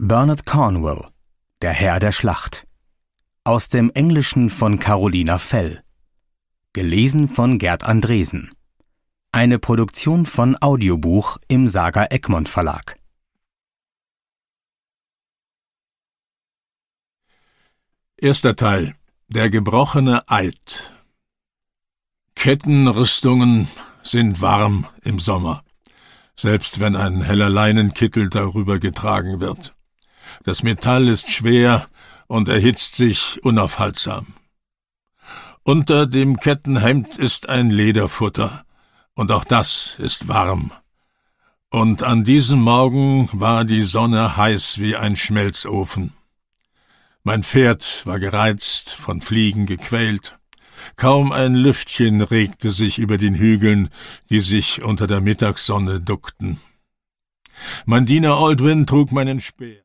Bernard Cornwell, Der Herr der Schlacht. Aus dem Englischen von Carolina Fell. Gelesen von Gerd Andresen. Eine Produktion von Audiobuch im Saga Egmont Verlag. Erster Teil. Der gebrochene Eid. Kettenrüstungen sind warm im Sommer, selbst wenn ein heller Leinenkittel darüber getragen wird. Das Metall ist schwer und erhitzt sich unaufhaltsam. Unter dem Kettenhemd ist ein Lederfutter, und auch das ist warm. Und an diesem Morgen war die Sonne heiß wie ein Schmelzofen. Mein Pferd war gereizt, von Fliegen gequält. Kaum ein Lüftchen regte sich über den Hügeln, die sich unter der Mittagssonne duckten. Mein Diener Aldwin trug meinen Speer.